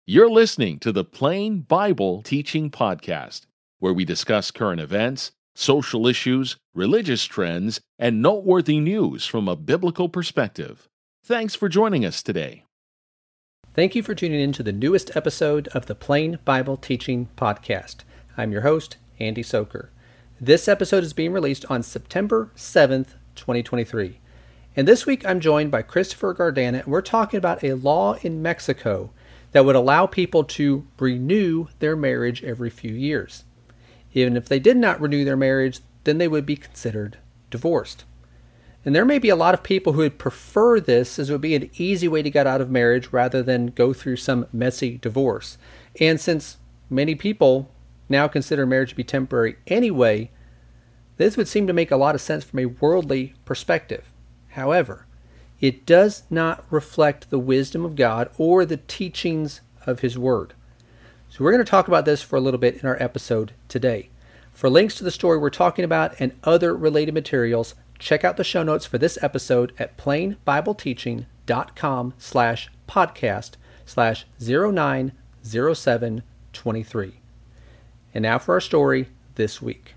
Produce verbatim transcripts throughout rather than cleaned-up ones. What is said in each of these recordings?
You're listening to the Plain Bible Teaching Podcast, where we discuss current events, social issues, religious trends, and noteworthy news from a biblical perspective. Thanks for joining us today. Thank you for tuning in to the newest episode of the Plain Bible Teaching Podcast. I'm your host, Andy Soker. This episode is being released on September seventh, twenty twenty-three. And this week I'm joined by Christopher Gardana, and we're talking about a law in Mexico that would allow people to renew their marriage every few years. Even if they did not renew their marriage, then they would be considered divorced. And there may be a lot of people who would prefer this, as it would be an easy way to get out of marriage rather than go through some messy divorce. And since many people now consider marriage to be temporary anyway, this would seem to make a lot of sense from a worldly perspective. However, it does not reflect the wisdom of God or the teachings of His Word. So we're going to talk about this for a little bit in our episode today. For links to the story we're talking about and other related materials, check out the show notes for this episode at plainbibleteaching.com slash podcast slash 090723. And now for our story this week.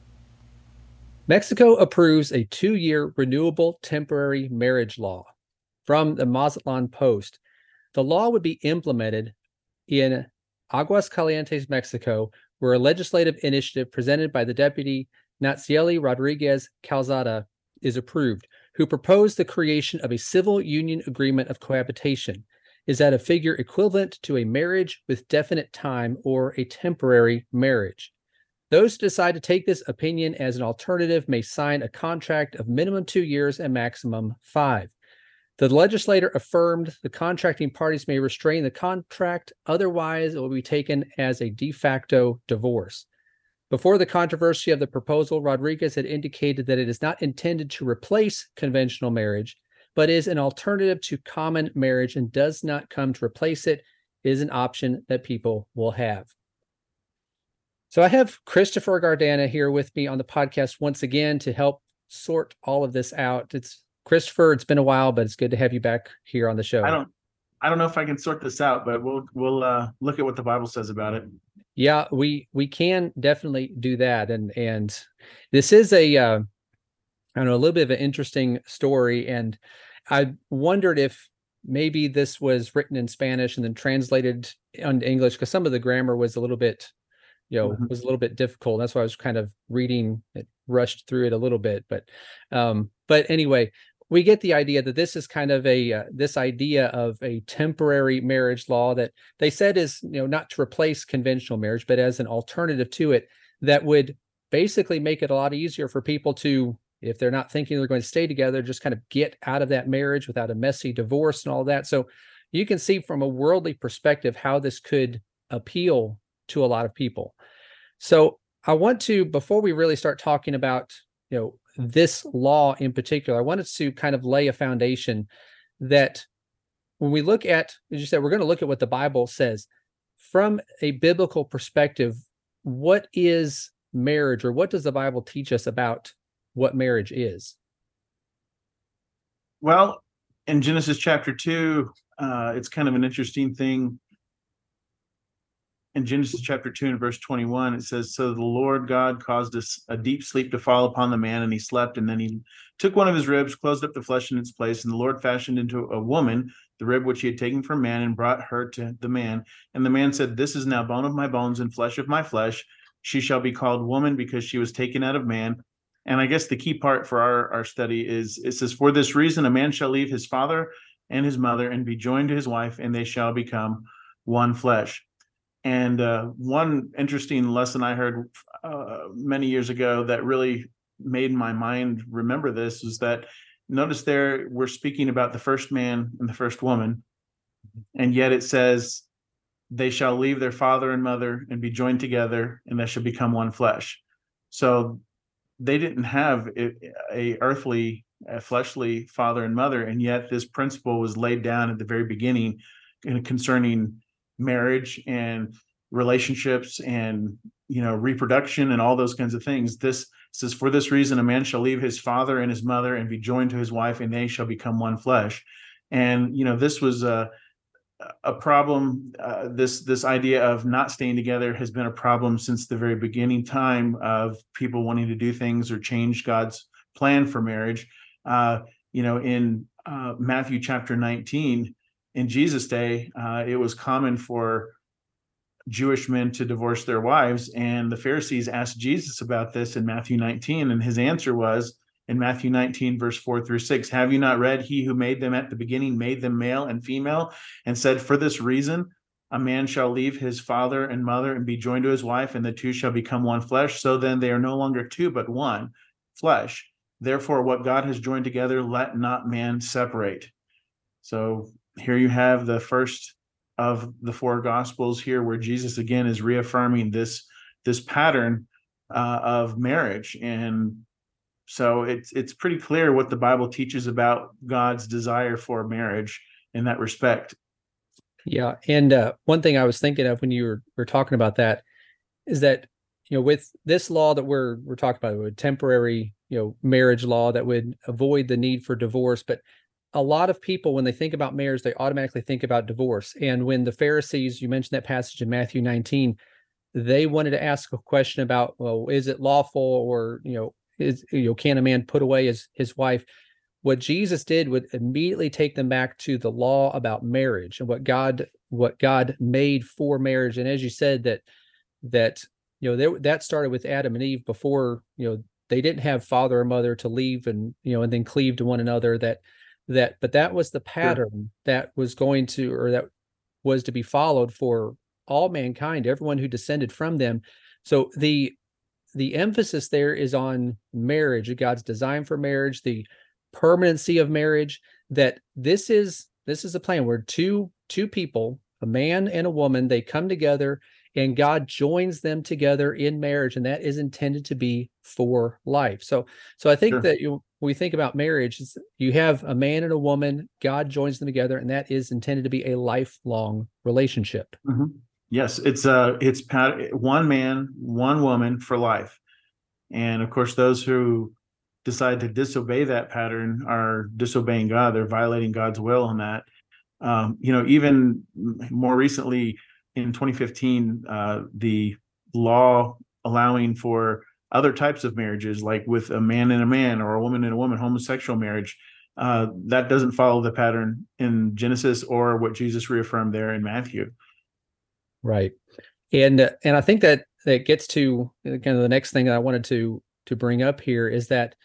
Mexico approves a two-year renewable temporary marriage law. From the Mazatlan Post, the law would be implemented in Aguascalientes, Mexico, where a legislative initiative presented by the Deputy Natsieli Rodriguez Calzada is approved, who proposed the creation of a civil union agreement of cohabitation. Is that a figure equivalent to a marriage with definite time or a temporary marriage? Those who decide to take this opinion as an alternative may sign a contract of minimum two years and maximum five. The legislator affirmed the contracting parties may restrain the contract, otherwise it will be taken as a de facto divorce. Before the controversy of the proposal, Rodriguez had indicated that it is not intended to replace conventional marriage, but is an alternative to common marriage and does not come to replace it. It is an option that people will have. So I have Christopher Gardana here with me on the podcast once again to help sort all of this out. It's Christopher, it's been a while, but it's good to have you back here on the show. I don't I don't know if I can sort this out, but we'll we'll uh, look at what the Bible says about it. Yeah, we we can definitely do that. And and this is a uh, I don't know, a little bit of an interesting story. And I wondered if maybe this was written in Spanish and then translated into English, because some of the grammar was a little bit you know, was a little bit difficult. That's why I was kind of reading it, rushed through it a little bit. But, um, but anyway, we get the idea that this is kind of a, uh, this idea of a temporary marriage law that they said is, you know, not to replace conventional marriage, but as an alternative to it that would basically make it a lot easier for people to, if they're not thinking they're going to stay together, just kind of get out of that marriage without a messy divorce and all that. So you can see from a worldly perspective how this could appeal to a lot of people. So I want to, before we really start talking about, you know, this law in particular, I wanted to kind of lay a foundation that when we look at, as you said, we're going to look at what the Bible says from a biblical perspective. What is marriage, or what does the Bible teach us about what marriage is? Well, in Genesis chapter two, uh, it's kind of an interesting thing. In Genesis chapter two and verse twenty-one, it says, "So the Lord God caused a, a deep sleep to fall upon the man, and he slept. And then he took one of his ribs, closed up the flesh in its place. And the Lord fashioned into a woman the rib which he had taken from man, and brought her to the man. And the man said, This is now bone of my bones and flesh of my flesh. She shall be called woman, because she was taken out of man." And I guess the key part for our, our study is, it says, "For this reason, a man shall leave his father and his mother, and be joined to his wife, and they shall become one flesh." And uh, one interesting lesson I heard uh, many years ago that really made my mind remember this is that, notice there we're speaking about the first man and the first woman, and yet it says they shall leave their father and mother and be joined together, and they shall become one flesh. So they didn't have a, a earthly, a fleshly father and mother, and yet this principle was laid down at the very beginning concerning marriage and relationships and, you know, reproduction and all those kinds of things. This says, "For this reason, a man shall leave his father and his mother and be joined to his wife, and they shall become one flesh." And, you know, this was uh, a problem. Uh, this this idea of not staying together has been a problem since the very beginning time of people wanting to do things or change God's plan for marriage. Uh, you know, in uh, Matthew chapter nineteen, in Jesus' day, uh, it was common for Jewish men to divorce their wives, and the Pharisees asked Jesus about this in Matthew nineteen, and his answer was, in Matthew nineteen, verse four through six, have you not read, he who made them at the beginning made them male and female, and said, for this reason, a man shall leave his father and mother and be joined to his wife, and the two shall become one flesh. So then they are no longer two, but one flesh. Therefore, what God has joined together, let not man separate. So here you have the first of the four gospels here, where Jesus again is reaffirming this, this pattern uh, of marriage. And so it's it's pretty clear what the Bible teaches about God's desire for marriage in that respect. Yeah. And uh, one thing I was thinking of when you were, were talking about that is that, you know, with this law that we're we're talking about, a temporary, you know, marriage law that would avoid the need for divorce. But a lot of people, when they think about marriage, they automatically think about divorce. And when the Pharisees, you mentioned that passage in Matthew nineteen, they wanted to ask a question about, well, is it lawful, or, you know, is, you know, can a man put away his, his wife? What Jesus did would immediately take them back to the law about marriage and what God, what God made for marriage. And as you said, that, that, you know, they, that started with Adam and Eve before, you know, they didn't have father or mother to leave and, you know, and then cleave to one another, that, that, but that was the pattern sure. that was going to, or that was to be followed for all mankind, everyone who descended from them. So the, the emphasis there is on marriage, God's design for marriage, the permanency of marriage, that this is, this is a plan where two, two people, a man and a woman, they come together and God joins them together in marriage. And that is intended to be for life. So, so I think sure. that you, when we think about marriage, you have a man and a woman, God joins them together, and that is intended to be a lifelong relationship. Mm-hmm. Yes, it's uh it's pat- one man, one woman for life. And of course, those who decide to disobey that pattern are disobeying God. They're violating God's will on that. Um, you know, even more recently in twenty fifteen, uh, the law allowing for other types of marriages, like with a man and a man or a woman and a woman, homosexual marriage, uh, that doesn't follow the pattern in Genesis or what Jesus reaffirmed there in Matthew. Right. And, uh, and I think that that gets to kind of the next thing that I wanted to, to bring up here is that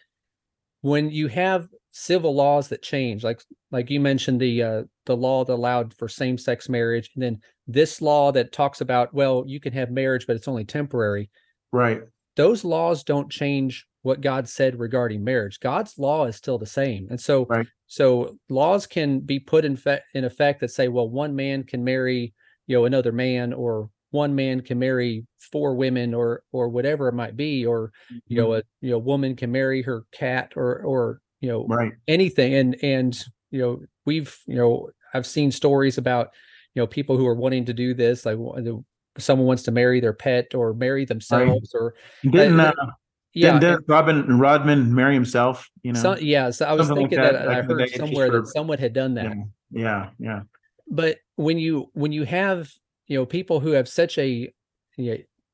when you have civil laws that change, like, like you mentioned, the, uh, the law that allowed for same-sex marriage, and then this law that talks about, well, you can have marriage, but it's only temporary. Right. Those laws don't change what God said regarding marriage. God's law is still the same. And so, right. so laws can be put in, fe- in effect that say, well, one man can marry, you know, another man, or one man can marry four women, or, or whatever it might be, or, you know, a, you know, woman can marry her cat, or, or, you know, right. anything. And, and, you know, we've, you know, I've seen stories about, you know, people who are wanting to do this, like someone wants to marry their pet or marry themselves, right. or didn't, uh, yeah, didn't, didn't Robin Rodman marry himself, you know? So, yeah. So I was Something thinking like that, that I heard somewhere for, that someone had done that. Yeah, yeah, yeah. But when you, when you have, you know, people who have such a, you know,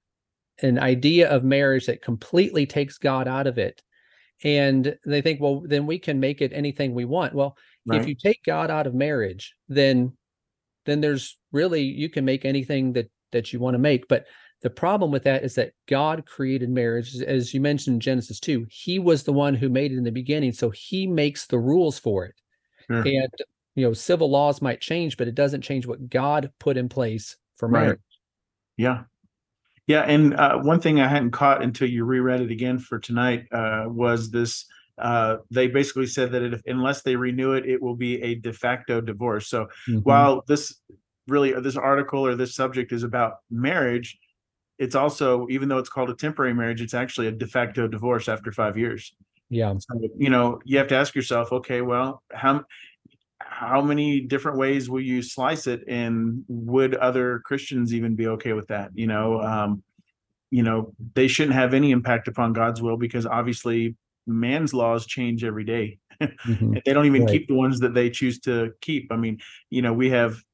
an idea of marriage that completely takes God out of it, and they think, well, then we can make it anything we want. Well, right. if you take God out of marriage, then, then there's really, you can make anything that, that you want to make. But the problem with that is that God created marriage, as you mentioned in Genesis two. He was the one who made it in the beginning, so he makes the rules for it. Sure. And, you know, civil laws might change, but it doesn't change what God put in place for marriage. Right. Yeah. Yeah. And uh, one thing I hadn't caught until you reread it again for tonight uh, was this. Uh, they basically said that if, unless they renew it, it will be a de facto divorce. So mm-hmm. while this really, this article or this subject is about marriage, it's also, even though it's called a temporary marriage, it's actually a de facto divorce after five years. Yeah. So, you know, you have to ask yourself, okay, well, how, how many different ways will you slice it? And would other Christians even be okay with that? You know, um, you know, they shouldn't have any impact upon God's will, because obviously man's laws change every day. Mm-hmm. They don't even right. keep the ones that they choose to keep. I mean, you know, we have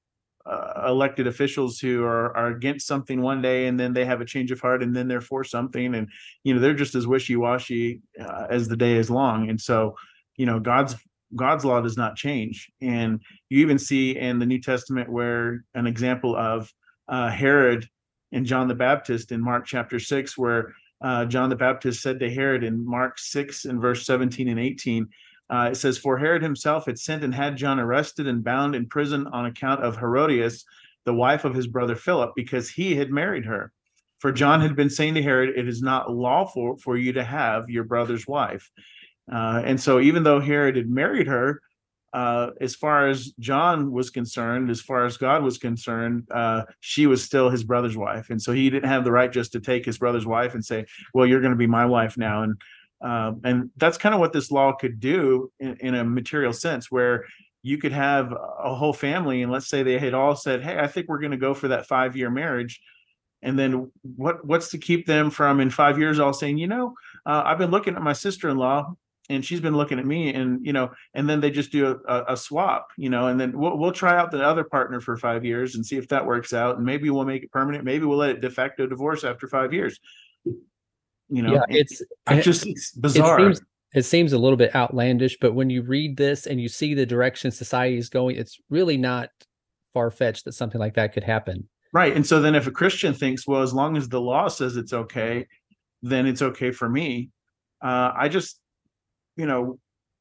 uh, elected officials who are, are against something one day and then they have a change of heart and then they're for something, and you know they're just as wishy-washy uh, as the day is long. And so you know God's God's law does not change. And you even see in the New Testament where an example of uh, Herod and John the Baptist in Mark chapter six, where uh, John the Baptist said to Herod in Mark six and verse seventeen and eighteen, uh, it says, "For Herod himself had sent and had John arrested and bound in prison on account of Herodias, the wife of his brother Philip, because he had married her. For John had been saying to Herod, it is not lawful for you to have your brother's wife." Uh, and so even though Herod had married her, uh, as far as John was concerned, as far as God was concerned, uh, she was still his brother's wife. And so he didn't have the right just to take his brother's wife and say, well, you're going to be my wife now. And uh, and that's kind of what this law could do in, in a material sense, where you could have a whole family, and let's say they had all said, hey, I think we're going to go for that five-year marriage. And then what what's to keep them from in five years all saying, you know, uh, I've been looking at my sister-in-law and she's been looking at me, and, you know, and then they just do a, a swap, you know, and then we'll, we'll try out the other partner for five years and see if that works out. And maybe we'll make it permanent. Maybe we'll let it de facto divorce after five years. You know, yeah, it's I just, it's bizarre. It seems, it seems a little bit outlandish, but when you read this and you see the direction society is going, it's really not far-fetched that something like that could happen. Right. And so then if a Christian thinks, well, as long as the law says it's okay, then it's okay for me. Uh, I just, you know,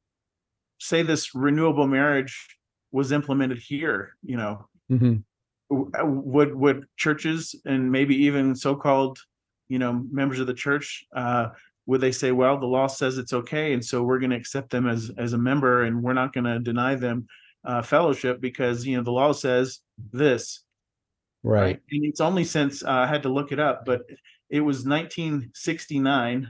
say this renewable marriage was implemented here, you know, mm-hmm. would, would churches and maybe even so-called, you know, members of the church, uh, would they say, well, the law says it's okay, and so we're going to accept them as, as a member, and we're not going to deny them uh, fellowship because, you know, the law says this. Right. Right. And it's only since uh, I had to look it up, but it was nineteen sixty-nine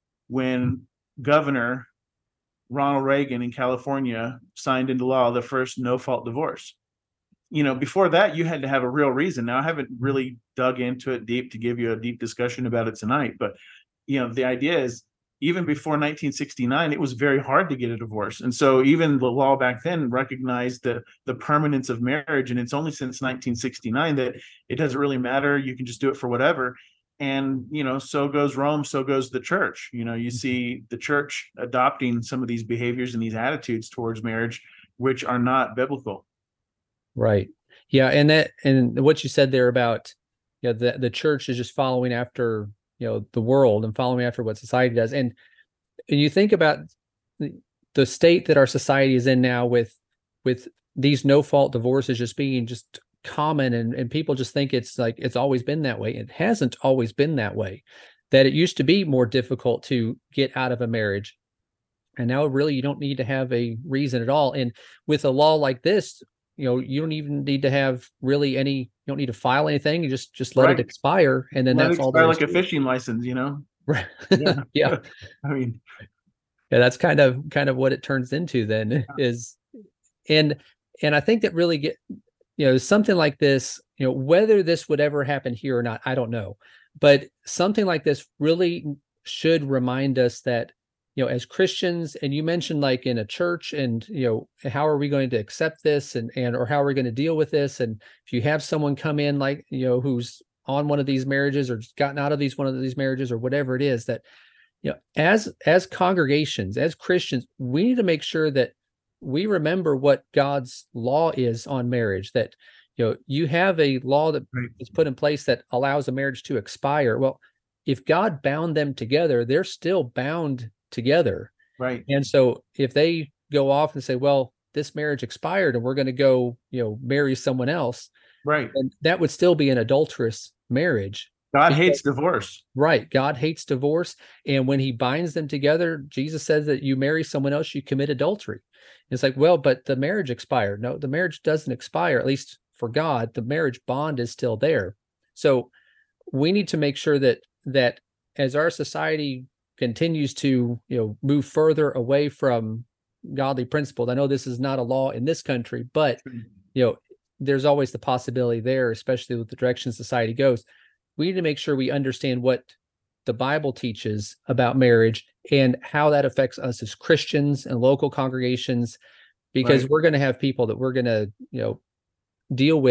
when Governor Ronald Reagan in California signed into law the first no-fault divorce. You know, before that, you had to have a real reason. Now, I haven't really dug into it deep to give you a deep discussion about it tonight, but, you know, the idea is even before nineteen sixty-nine, it was very hard to get a divorce. And so even the law back then recognized the, the permanence of marriage. And it's only since nineteen sixty-nine that it doesn't really matter. You can just do it for whatever. And, you know, so goes Rome, so goes the church. You know, you see the church adopting some of these behaviors and these attitudes towards marriage, which are not biblical. Right. Yeah. And that, and what you said there about, you know, the, the church is just following after, you know, the world and following after what society does. And, and you think about the, the state that our society is in now with, with these no fault divorces just being just common, and, and people just think it's like, it's always been that way. It hasn't always been that way. That it used to be more difficult to get out of a marriage. And now really you don't need to have a reason at all. And with a law like this, you know, you don't even need to have really any, you don't need to file anything. You just, just let Right. it expire. And then Let that's it all expire there like is a to it. fishing license, you know? Right. Yeah. Yeah. I mean, Yeah, that's kind of, kind of what it turns into then is, and, and I think that really get, you know, something like this, you know, whether this would ever happen here or not, I don't know, but something like this really should remind us that, you know, as Christians, and you mentioned like in a church, and, you know, how are we going to accept this, and, and, or how are we going to deal with this? And if you have someone come in, like, you know, who's on one of these marriages or just gotten out of these, one of these marriages or whatever it is, that, you know, as, as congregations, as Christians, we need to make sure that we remember what God's law is on marriage, that, you know, you have a law that Right. is put in place that allows a marriage to expire. Well, if God bound them together, they're still bound together. right. And so if they go off and say, well, this marriage expired and we're going to go, you know, marry someone else, Right. then that would still be an adulterous marriage. God Because- hates divorce. Right. God hates divorce. And when he binds them together, Jesus says that you marry someone else, you commit adultery. It's like, well, but the marriage expired. No, the marriage doesn't expire, at least for God. The marriage bond is still there. So we need to make sure that, that as our society continues to, you know, move further away from godly principles, I know this is not a law in this country, but, you know, there's always the possibility there, especially with the direction society goes. We need to make sure we understand what the Bible teaches about marriage and how that affects us as Christians and local congregations, because Right. we're going to have people that we're going to, you know, deal with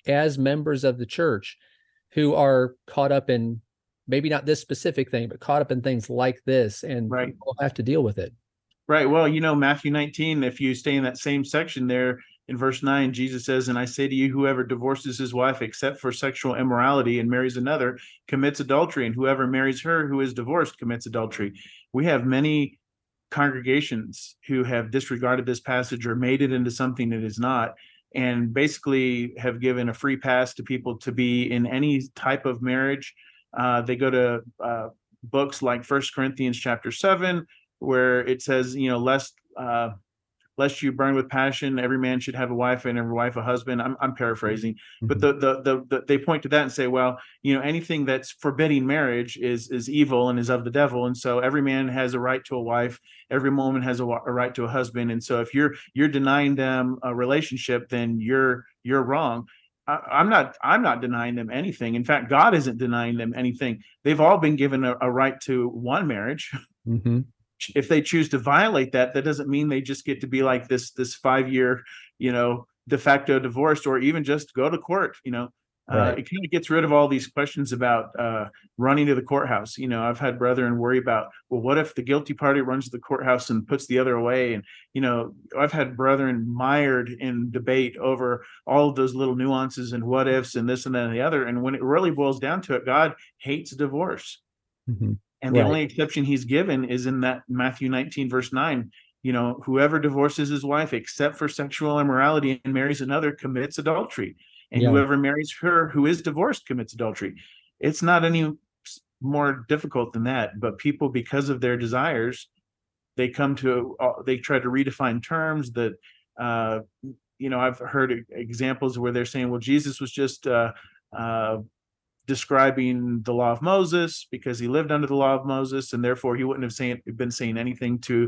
as members of the church who are caught up in maybe not this specific thing, but caught up in things like this, and Right. we'll have to deal with it. Right. Well, you know, Matthew nineteen, if you stay in that same section there in verse nine, Jesus says, and I say to you, whoever divorces his wife except for sexual immorality and marries another commits adultery, and whoever marries her who is divorced commits adultery. We have many congregations who have disregarded this passage or made it into something it is not, and basically have given a free pass to people to be in any type of marriage. Uh, they go to uh, books like First Corinthians chapter seven, where it says, you know, lest uh, lest you burn with passion, every man should have a wife and every wife a husband. I'm I'm paraphrasing, mm-hmm. but the, the the the they point to that and say, well, you know, anything that's forbidding marriage is is evil and is of the devil, and so every man has a right to a wife, every woman has a, a right to a husband, and so if you're you're denying them a relationship, then you're you're wrong. I, I'm not I'm not denying them anything. In fact, God isn't denying them anything. They've all been given a, a right to one marriage. Mm-hmm. If they choose to violate that, that doesn't mean they just get to be like this this five-year, you know, de facto divorce, or even just go to court. You know, right. uh, it kind of gets rid of all these questions about uh, running to the courthouse. You know, I've had brethren worry about, well, what if the guilty party runs to the courthouse and puts the other away? And, you know, I've had brethren mired in debate over all of those little nuances and what ifs and this and that and the other. And when it really boils down to it, God hates divorce. Mm-hmm. And the right. only exception he's given is in that Matthew nineteen, verse nine, you know, whoever divorces his wife except for sexual immorality and marries another commits adultery. And yeah. whoever marries her who is divorced commits adultery. It's not any more difficult than that. But people, because of their desires, they come to, uh, they try to redefine terms that, uh, you know, I've heard examples where they're saying, well, Jesus was just, uh, uh, describing the law of Moses because he lived under the law of Moses, and therefore he wouldn't have saying, been saying anything to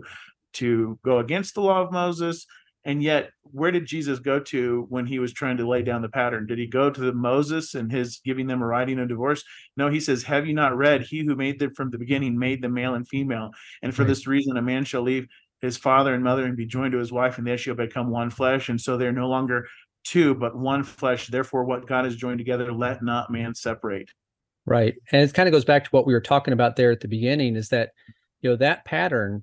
to go against the law of Moses. And yet, where did Jesus go to when he was trying to lay down the pattern? Did he go to the Moses and his giving them a writing of divorce? No, he says, have you not read, he who made them from the beginning made them male and female, and for right. this reason a man shall leave his father and mother and be joined to his wife, and they shall become one flesh. And so they're no longer two, but one flesh. Therefore, what God has joined together, let not man separate. Right. And it kind of goes back to what we were talking about there at the beginning, is that, you know, that pattern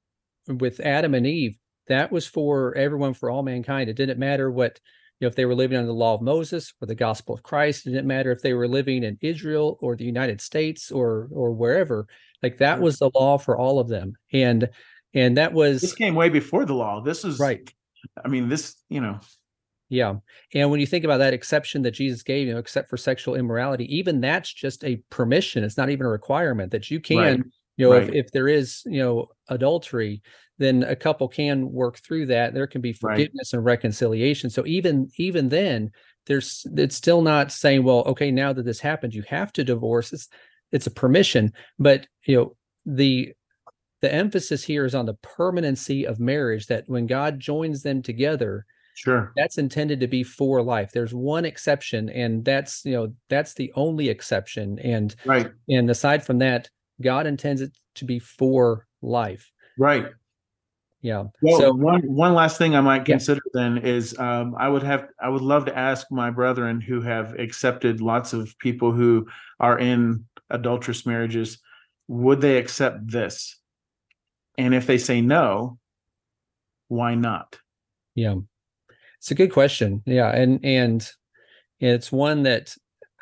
with Adam and Eve, that was for everyone, for all mankind. It didn't matter what, you know, if they were living under the law of Moses or the gospel of Christ. It didn't matter if they were living in Israel or the United States or or wherever. Like that was the law for all of them. And and that was this came way before the law. This is right. I mean, this, you know. Yeah. And when you think about that exception that Jesus gave, you know, except for sexual immorality, even that's just a permission. It's not even a requirement that you can, right. you know, right. if, if there is, you know, adultery, then a couple can work through that. There can be forgiveness right. and reconciliation. So even, even then there's, it's still not saying, well, okay, now that this happened, you have to divorce. It's, it's a permission, but you know, the, the emphasis here is on the permanency of marriage, that when God joins them together, sure, that's intended to be for life. There's one exception, and that's, you know, that's the only exception. And right. And aside from that, God intends it to be for life. Right. Yeah. Well, so one one last thing I might consider yeah. then is um, I would have I would love to ask my brethren who have accepted lots of people who are in adulterous marriages, would they accept this? And if they say no, why not? Yeah. It's a good question. Yeah. And, and it's one that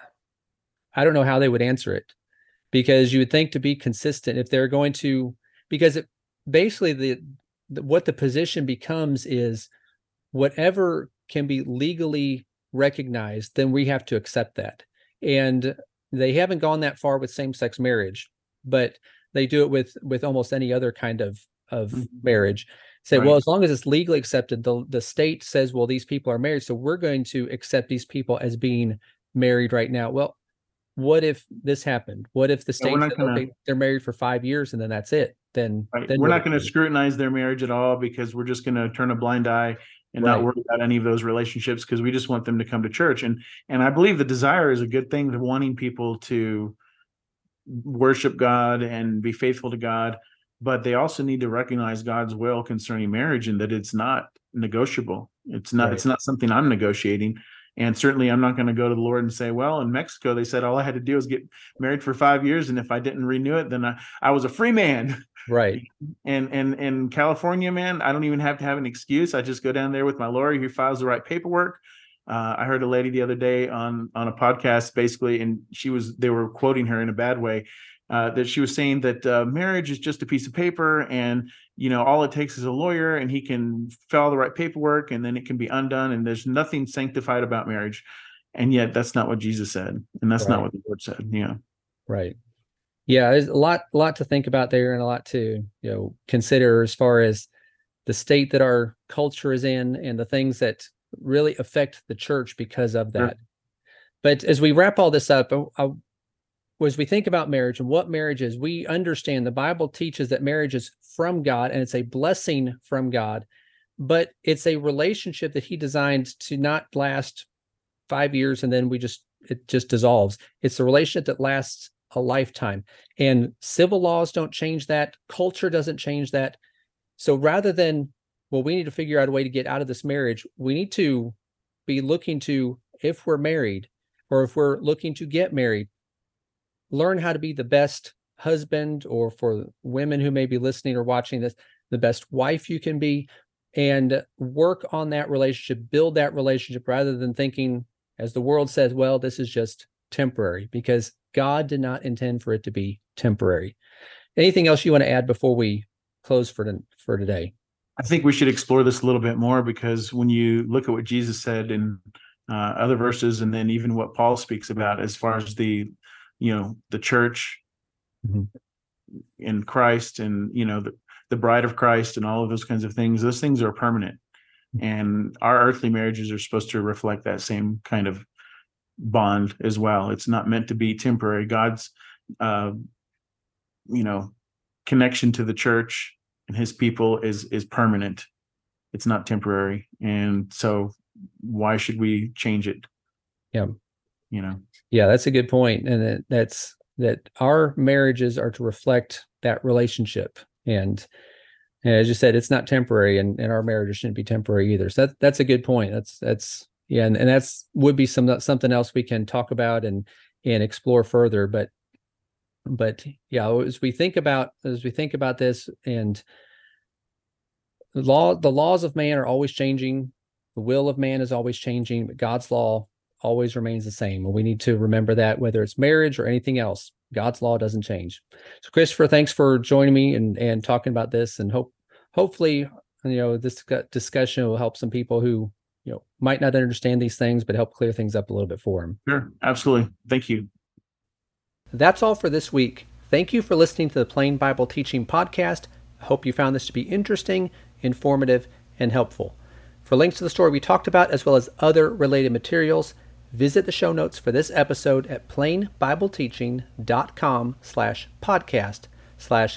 I don't know how they would answer it, because you would think to be consistent, if they're going to, because it basically the, the what the position becomes is whatever can be legally recognized, then we have to accept that. And they haven't gone that far with same-sex marriage, but they do it with, with almost any other kind of, of mm-hmm. marriage. Say, right. well, as long as it's legally accepted, the, the state says, well, these people are married, so we're going to accept these people as being married right now. Well, what if this happened? What if the state yeah, said, gonna, okay, they're married for five years and then that's it? Then, right. then we're not going to scrutinize their marriage at all, because we're just going to turn a blind eye and right. not worry about any of those relationships, because we just want them to come to church. And and I believe the desire is a good thing, to wanting people to worship God and be faithful to God. But they also need to recognize God's will concerning marriage, and that it's not negotiable. It's not, right. it's not something I'm negotiating. And certainly I'm not going to go to the Lord and say, well, in Mexico, they said all I had to do was get married for five years. And if I didn't renew it, then I, I was a free man. Right. And, and, in California, man, I don't even have to have an excuse. I just go down there with my lawyer who files the right paperwork. Uh, I heard a lady the other day on, on a podcast, basically, and she was, they were quoting her in a bad way, uh, that she was saying that uh, marriage is just a piece of paper, and, you know, all it takes is a lawyer, and he can file the right paperwork, and then it can be undone, and there's nothing sanctified about marriage. And yet that's not what Jesus said, and that's right. Not what the Lord said. Yeah. Right. Yeah, there's a lot, a lot to think about there, and a lot to, you know, consider as far as the state that our culture is in, and the things that really affect the church because of that. Sure. But as we wrap all this up, I, I, as we think about marriage and what marriage is, we understand the Bible teaches that marriage is from God, and it's a blessing from God, but it's a relationship that he designed to not last five years and then we just, it just dissolves. It's a relationship that lasts a lifetime, and civil laws don't change that. Culture doesn't change that. So rather than, well, we need to figure out a way to get out of this marriage, we need to be looking to, if we're married or if we're looking to get married, learn how to be the best husband, or for women who may be listening or watching this, the best wife you can be, and work on that relationship, build that relationship, rather than thinking, as the world says, well, this is just temporary, because God did not intend for it to be temporary. Anything else you want to add before we close for, for today? I think we should explore this a little bit more, because when you look at what Jesus said in uh, other verses, and then even what Paul speaks about as far as the, you know, the church mm-hmm. in Christ, and, you know, the, the bride of Christ, and all of those kinds of things, those things are permanent. Mm-hmm. And our earthly marriages are supposed to reflect that same kind of bond as well. It's not meant to be temporary. God's, uh, you know, connection to the church and his people is is permanent. It's not temporary. And so why should we change it? Yeah. You know? Yeah, that's a good point. And that, that's that our marriages are to reflect that relationship. And, and as you said, it's not temporary, and, and our marriages shouldn't be temporary either. So that, that's a good point. That's, that's, yeah. And, and that's would be some, something else we can talk about and, and explore further. But, but yeah, as we think about, as we think about this, and the law, the laws of man are always changing. The will of man is always changing, but God's law always remains the same. And we need to remember that, whether it's marriage or anything else, God's law doesn't change. So Christopher, thanks for joining me and, and talking about this, and hope, hopefully, you know, this discussion will help some people who, you know, might not understand these things, but help clear things up a little bit for them. Sure. Absolutely. Thank you. That's all for this week. Thank you for listening to the Plain Bible Teaching Podcast. I hope you found this to be interesting, informative, and helpful. For links to the story we talked about, as well as other related materials, visit the show notes for this episode at plainbibleteaching.com slash podcast slash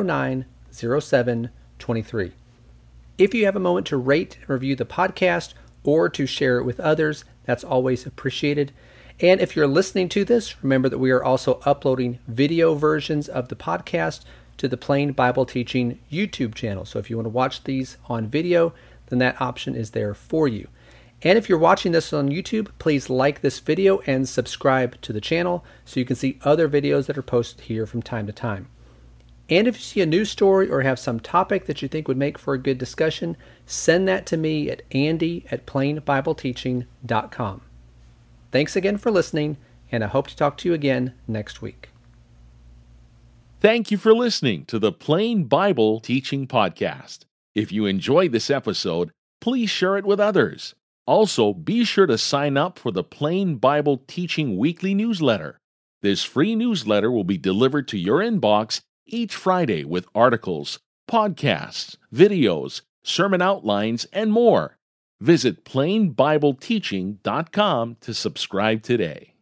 090723. If you have a moment to rate and review the podcast, or to share it with others, that's always appreciated. And if you're listening to this, remember that we are also uploading video versions of the podcast to the Plain Bible Teaching YouTube channel. So if you want to watch these on video, then that option is there for you. And if you're watching this on YouTube, please like this video and subscribe to the channel so you can see other videos that are posted here from time to time. And if you see a news story or have some topic that you think would make for a good discussion, send that to me at andy at plainbibleteaching dot com. Thanks again for listening, and I hope to talk to you again next week. Thank you for listening to the Plain Bible Teaching Podcast. If you enjoyed this episode, please share it with others. Also, be sure to sign up for the Plain Bible Teaching Weekly Newsletter. This free newsletter will be delivered to your inbox each Friday with articles, podcasts, videos, sermon outlines, and more. Visit plain bible teaching dot com to subscribe today.